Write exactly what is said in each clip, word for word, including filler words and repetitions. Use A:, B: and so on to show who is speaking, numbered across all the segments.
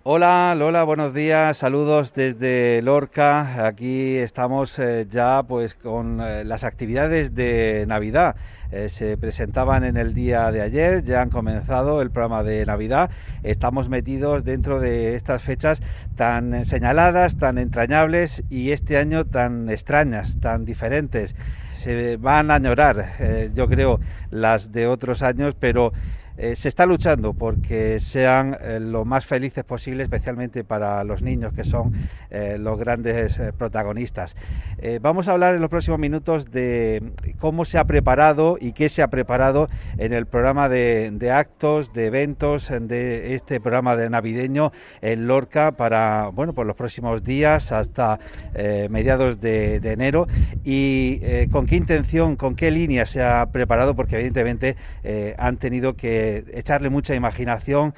A: Hola Lola, buenos días, saludos desde Lorca. Aquí estamos eh, ya pues con eh, las actividades de Navidad. Eh, se presentaban en el día de ayer, ya han comenzado el programa de Navidad. Estamos metidos dentro de estas fechas tan señaladas, tan entrañables y este año tan extrañas, tan diferentes. Se van a añorar, eh, yo creo, las de otros años, pero Eh, se está luchando porque sean eh, lo más felices posible, especialmente para los niños, que son eh, los grandes eh, protagonistas. Eh, vamos a hablar en los próximos minutos de cómo se ha preparado y qué se ha preparado en el programa de, de actos, de eventos, de este programa de navideño en Lorca para, bueno, por los próximos días hasta eh, mediados de, de enero, y eh, con qué intención, con qué línea se ha preparado, porque evidentemente eh, han tenido que echarle mucha imaginación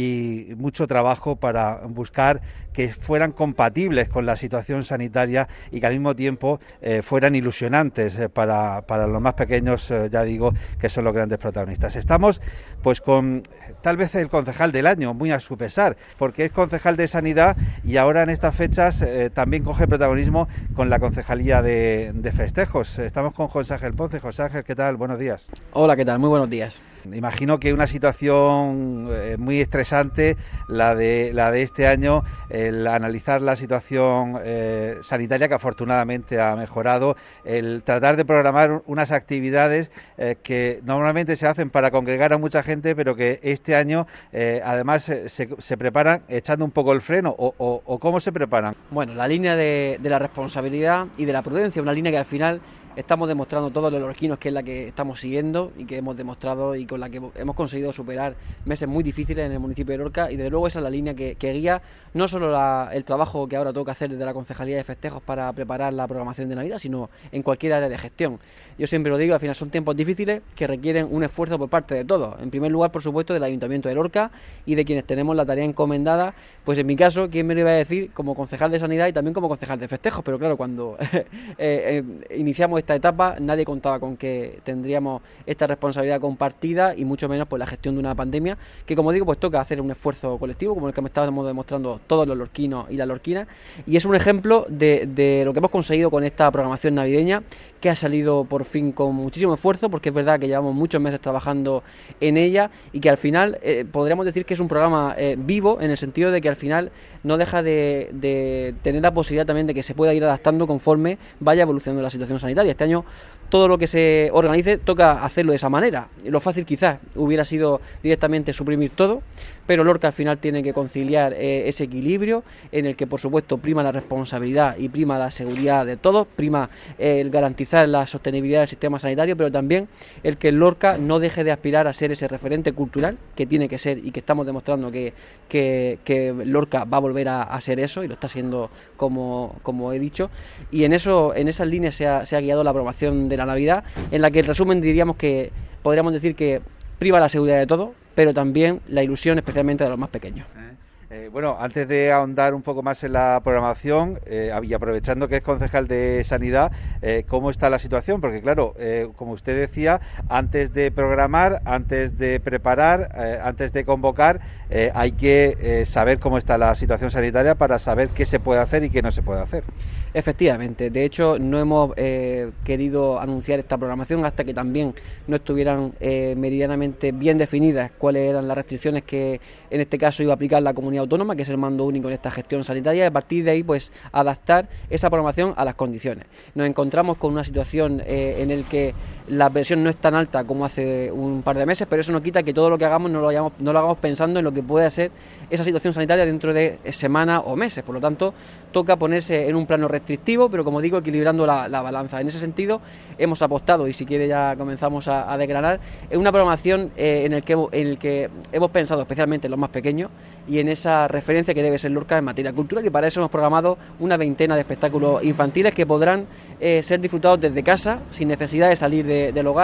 A: y mucho trabajo para buscar que fueran compatibles con la situación sanitaria y que al mismo tiempo eh, fueran ilusionantes eh, para, para los más pequeños, eh, ya digo, que son los grandes protagonistas. Estamos pues con tal vez el concejal del año, muy a su pesar, porque es concejal de Sanidad y ahora en estas fechas eh, también coge protagonismo con la concejalía de, de festejos. Estamos con José Ángel Ponce. José Ángel, ¿qué tal? Buenos días.
B: Hola, ¿qué tal? Muy buenos días.
A: Imagino que una situación eh, muy estresante la de la de este año, el analizar la situación eh, sanitaria, que afortunadamente ha mejorado, el tratar de programar unas actividades eh, que normalmente se hacen para congregar a mucha gente, pero que este año eh, además se, se preparan echando un poco el freno, o, o, o ¿cómo se preparan?
B: Bueno, la línea de, de la responsabilidad y de la prudencia, una línea que al final estamos demostrando todos los lorquinos que es la que estamos siguiendo y que hemos demostrado y con la que hemos conseguido superar meses muy difíciles en el municipio de Lorca, y desde luego esa es la línea que, que guía no solo la, el trabajo que ahora toca hacer desde la Concejalía de Festejos para preparar la programación de Navidad, sino en cualquier área de gestión. Yo siempre lo digo, al final son tiempos difíciles que requieren un esfuerzo por parte de todos. En primer lugar, por supuesto, del Ayuntamiento de Lorca y de quienes tenemos la tarea encomendada, pues en mi caso, ¿quién me lo iba a decir? Como concejal de Sanidad y también como concejal de Festejos, pero claro, cuando eh, eh, iniciamos esta etapa nadie contaba con que tendríamos esta responsabilidad compartida y mucho menos pues la gestión de una pandemia que, como digo, pues toca hacer un esfuerzo colectivo como el que me estábamos demostrando todos los lorquinos y las lorquinas, y es un ejemplo de, de lo que hemos conseguido con esta programación navideña, que ha salido por fin con muchísimo esfuerzo, porque es verdad que llevamos muchos meses trabajando en ella y que al final eh, podríamos decir que es un programa eh, vivo, en el sentido de que al final no deja de, de tener la posibilidad también de que se pueda ir adaptando conforme vaya evolucionando la situación sanitaria. Este año todo lo que se organice toca hacerlo de esa manera. Lo fácil quizás hubiera sido directamente suprimir todo, pero Lorca al final tiene que conciliar eh, ese equilibrio en el que, por supuesto, prima la responsabilidad y prima la seguridad de todos, prima eh, el garantizar la sostenibilidad del sistema sanitario, pero también el que Lorca no deje de aspirar a ser ese referente cultural que tiene que ser y que estamos demostrando que, que, que Lorca va a volver a, a ser eso, y lo está siendo, como, como he dicho, y en eso, en esas líneas se ha, se ha guiado la programación de la Navidad, en la que en resumen diríamos que podríamos decir que priva la seguridad de todo, pero también la ilusión, especialmente de los más pequeños.
A: Eh, bueno, antes de ahondar un poco más en la programación, eh, y aprovechando que es concejal de Sanidad, eh, ¿cómo está la situación? Porque claro, eh, como usted decía, antes de programar, antes de preparar, eh, antes de convocar, eh, hay que eh, saber cómo está la situación sanitaria para saber qué se puede hacer y qué no se puede hacer.
B: Efectivamente, de hecho no hemos eh, querido anunciar esta programación hasta que también no estuvieran eh, meridianamente bien definidas cuáles eran las restricciones que en este caso iba a aplicar la comunidad autónoma, que es el mando único en esta gestión sanitaria, y a partir de ahí pues adaptar esa programación a las condiciones. Nos encontramos con una situación eh, en el que la presión no es tan alta como hace un par de meses, pero eso no quita que todo lo que hagamos no lo, hayamos, no lo hagamos pensando en lo que puede ser esa situación sanitaria dentro de semanas o meses. Por lo tanto, toca ponerse en un plano restrictivo, pero como digo, equilibrando la, la balanza. En ese sentido, hemos apostado, y si quiere ya comenzamos a, a desgranar, en una programación eh, en, el que, en el que hemos pensado especialmente en los más pequeños y en esa referencia que debe ser Lorca en materia cultural, y para eso hemos programado una veintena de espectáculos infantiles que podrán eh, ser disfrutados desde casa, sin necesidad de salir de, del hogar,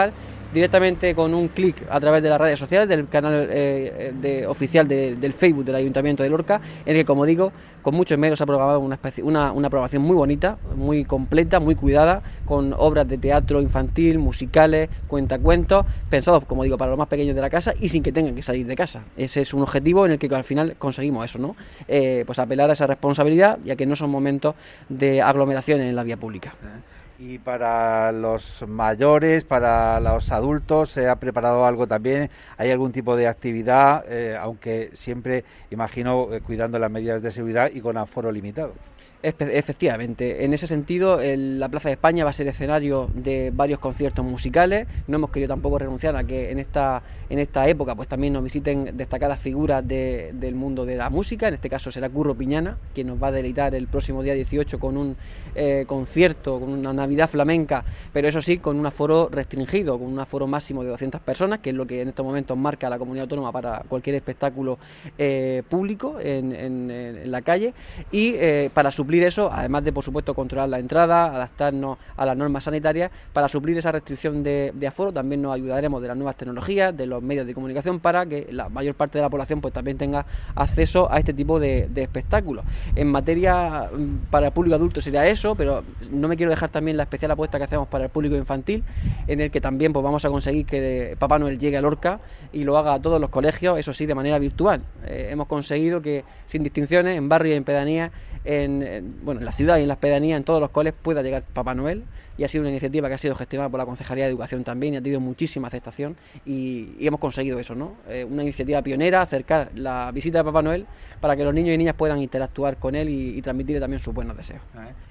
B: directamente con un clic a través de las redes sociales, del canal eh, de, oficial de, del Facebook del Ayuntamiento de Lorca, en el que, como digo, con mucho esmero se ha programado una, especie, una, una programación muy bonita, muy completa, muy cuidada, con obras de teatro infantil, musicales, cuentacuentos, pensados, como digo, para los más pequeños de la casa y sin que tengan que salir de casa. Ese es un objetivo en el que al final conseguimos eso, ¿no? Eh, pues apelar a esa responsabilidad, ya que no son momentos de aglomeraciones en la vía pública.
A: Y para los mayores, para los adultos, ¿se ha preparado algo también? ¿Hay algún tipo de actividad, eh, aunque siempre, imagino, eh, cuidando las medidas de seguridad y con aforo limitado?
B: Efectivamente, en ese sentido el, la Plaza de España va a ser escenario de varios conciertos musicales. No hemos querido tampoco renunciar a que en esta, en esta época pues también nos visiten destacadas figuras de, del mundo de la música. En este caso será Curro Piñana, quien nos va a deleitar el próximo día dieciocho con un eh, concierto, con una Navidad flamenca, pero eso sí, con un aforo restringido, con un aforo máximo de doscientas personas, que es lo que en estos momentos marca la comunidad autónoma para cualquier espectáculo eh, público en, en, en la calle, y eh, para su suplir eso, además de por supuesto controlar la entrada, adaptarnos a las normas sanitarias, para suplir esa restricción de, de aforo también nos ayudaremos de las nuevas tecnologías, de los medios de comunicación, para que la mayor parte de la población pues también tenga acceso a este tipo de, de espectáculos. En materia para el público adulto sería eso, pero no me quiero dejar también la especial apuesta que hacemos para el público infantil, en el que también pues vamos a conseguir que Papá Noel llegue a Lorca y lo haga a todos los colegios, eso sí, de manera virtual. Eh, hemos conseguido que sin distinciones, en barrios y en pedanías, en, en, bueno, en la ciudad y en las pedanías, en todos los coles pueda llegar Papá Noel, y ha sido una iniciativa que ha sido gestionada por la Concejalía de Educación también y ha tenido muchísima aceptación y, y hemos conseguido eso, ¿no? Eh, una iniciativa pionera, acercar la visita de Papá Noel para que los niños y niñas puedan interactuar con él y, y transmitirle también sus buenos deseos.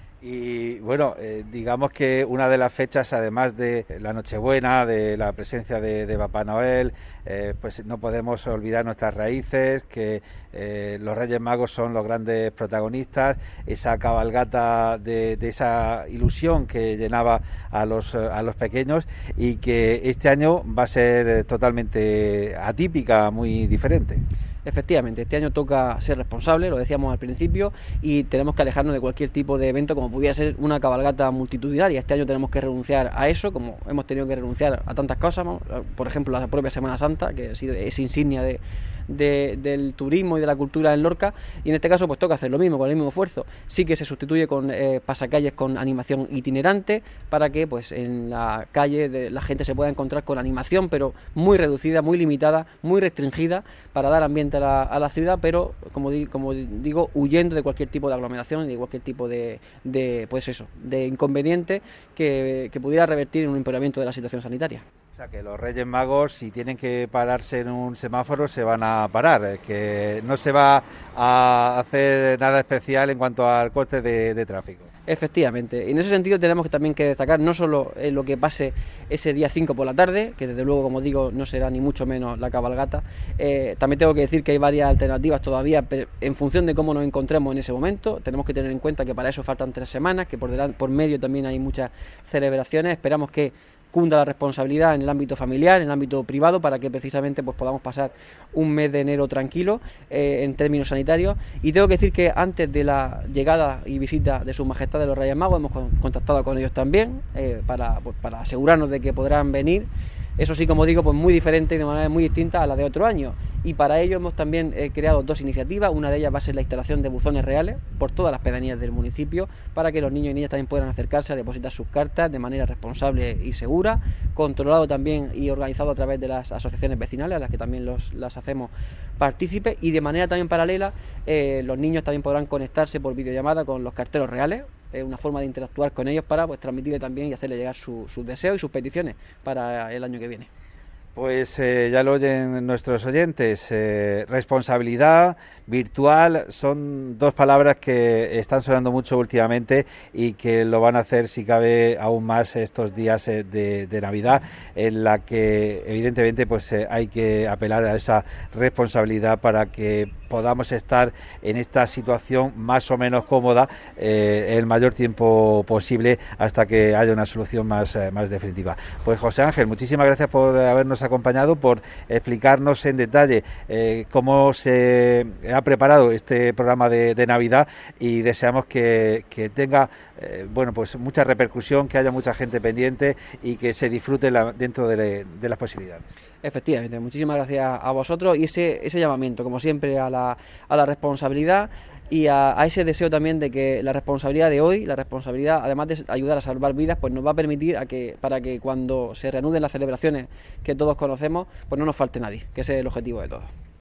A: Y bueno, eh, digamos que una de las fechas, además de la Nochebuena, de la presencia de, de Papá Noel, eh, pues no podemos olvidar nuestras raíces, que eh, los Reyes Magos son los grandes protagonistas, esa cabalgata de, de esa ilusión que llenaba a los, a los pequeños, y que este año va a ser totalmente atípica, muy diferente.
B: Efectivamente, este año toca ser responsable, lo decíamos al principio, y tenemos que alejarnos de cualquier tipo de evento como pudiera ser una cabalgata multitudinaria. Este año tenemos que renunciar a eso, como hemos tenido que renunciar a tantas cosas, ¿no? Por ejemplo, la propia Semana Santa, que ha sido, es insignia de, de, del turismo y de la cultura en Lorca, y en este caso pues toca hacer lo mismo, con el mismo esfuerzo. Sí que se sustituye con eh, pasacalles con animación itinerante, para que pues en la calle de, la gente se pueda encontrar con animación, pero muy reducida, muy limitada, muy restringida, para dar ambiente a la, a la ciudad, pero como, di, como digo, huyendo de cualquier tipo de aglomeración y de cualquier tipo de, de pues eso, de inconveniente que, que pudiera revertir en un empeoramiento de la situación sanitaria.
A: O sea, que los Reyes Magos, si tienen que pararse en un semáforo, se van a parar, que no se va a hacer nada especial en cuanto al corte de, de tráfico.
B: Efectivamente, y en ese sentido tenemos que también que destacar no solo eh, lo que pase ese día cinco por la tarde, que desde luego, como digo, no será ni mucho menos la cabalgata. Eh, también tengo que decir que hay varias alternativas todavía, pero en función de cómo nos encontremos en ese momento. Tenemos que tener en cuenta que para eso faltan tres semanas, que por, delante, por medio también hay muchas celebraciones. Esperamos que cunda la responsabilidad en el ámbito familiar, en el ámbito privado, para que precisamente pues podamos pasar un mes de enero tranquilo eh, en términos sanitarios. Y tengo que decir que antes de la llegada y visita de Sus Majestades los Reyes Magos hemos contactado con ellos también eh, para, pues, para asegurarnos de que podrán venir. Eso sí, como digo, pues muy diferente y de manera muy distinta a la de otro año. Y para ello hemos también eh, creado dos iniciativas. Una de ellas va a ser la instalación de buzones reales por todas las pedanías del municipio, para que los niños y niñas también puedan acercarse a depositar sus cartas de manera responsable y segura, controlado también y organizado a través de las asociaciones vecinales, a las que también los, las hacemos partícipes. Y de manera también paralela, eh, los niños también podrán conectarse por videollamada con los carteros reales. Es una forma de interactuar con ellos para pues transmitirle también y hacerle llegar su, sus deseos y sus peticiones para el año que viene.
A: Pues eh, ya lo oyen nuestros oyentes, eh, responsabilidad virtual son dos palabras que están sonando mucho últimamente y que lo van a hacer, si cabe, aún más estos días eh, de, de Navidad, en la que evidentemente pues eh, hay que apelar a esa responsabilidad para que podamos estar en esta situación más o menos cómoda eh, el mayor tiempo posible hasta que haya una solución más, eh, más definitiva. Pues José Ángel, muchísimas gracias por habernos acompañado, por explicarnos en detalle eh, cómo se ha preparado este programa de, de Navidad, y deseamos que, que tenga eh, bueno, pues mucha repercusión, que haya mucha gente pendiente y que se disfrute la, dentro de, de las posibilidades.
B: Efectivamente, muchísimas gracias a vosotros, y ese, ese llamamiento, como siempre, a la, a la responsabilidad y a, a ese deseo también de que la responsabilidad de hoy, la responsabilidad, además de ayudar a salvar vidas, pues nos va a permitir a que, para que cuando se reanuden las celebraciones que todos conocemos, pues no nos falte nadie, que ese es el objetivo de todos.